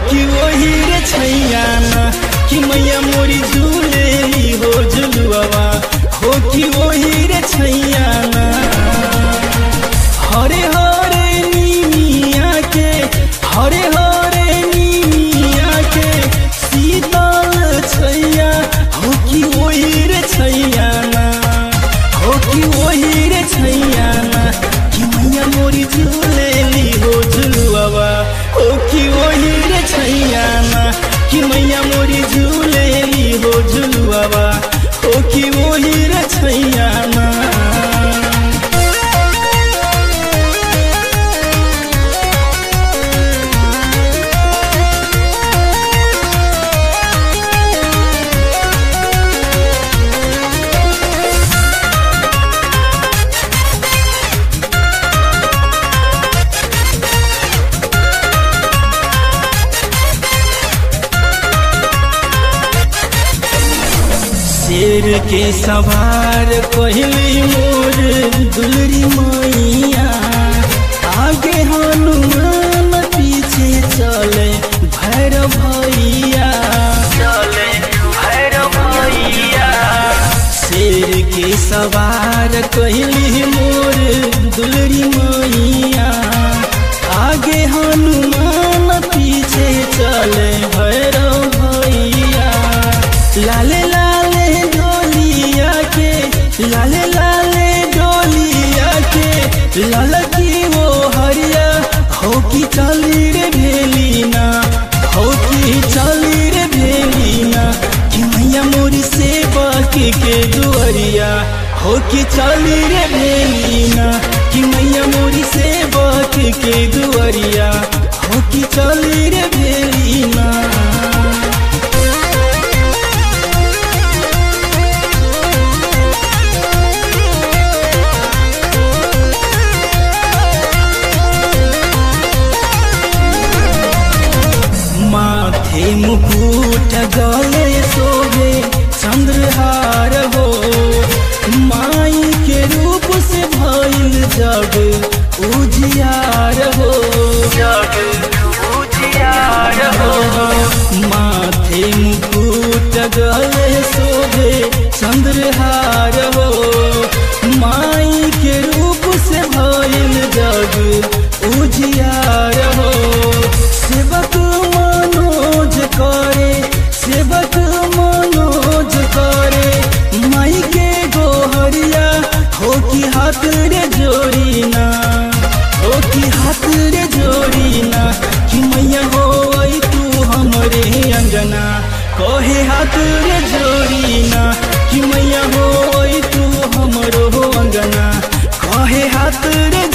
कि वही रे छैया ना कि मैया मोरी झूलेली हो झुलुआ हो कि वही रे छैया ना। हरे हरे नीमिया के हरे हरे नीमिया के शीतल छैया हो कि वही रे छैया ना हो कि वही रे छैया ना कि मैया मोरी झूलेली हो झुलुआ हो कि वही रे छैया ना कि मैया मोरी झूलेली हो झुलुआ हो कि वही रे छैया ना। शेर के सवार कहली मोर दुलरी मैया आगे हनुमान पीछे चले भैरव भैया चले भैरव भैया। शेर के सवार कहली मोर दुलरी मैया आगे हनुमान पीछे चले भैरव भैया। लाले लाले डोलिया के लाले लाले डोलिया के लाल की वो हरिया हो कि चली रे भेलीना हो कि चली रे भेलीना कि मैया मोरी से बाकी के दुआरिया हो कि चली रे भेलीना कि मैया मोरी से बाकी के दुआरिया हो कि चली रे भेलीना। माथे मुकुट गले शोभे चंद्रहार हो माई के रूप से भइल जग उजियार हो जग उजियार हो। माथे मुकुट गले शोभे चंद्रहार हो माई के रूप से भइल जग उजियार हो। सेवक मनोज करे सेवक मनोज करे माई के गोहरिया हो कि हाथ रे जोड़ीना हो कि हाथ रे जोड़ीना कि मैया हो आई तू हमरे अंगना कहे हाथ रे जोड़ीना कि मैया हो आई तू हमरो अंगना कहे हाथ रे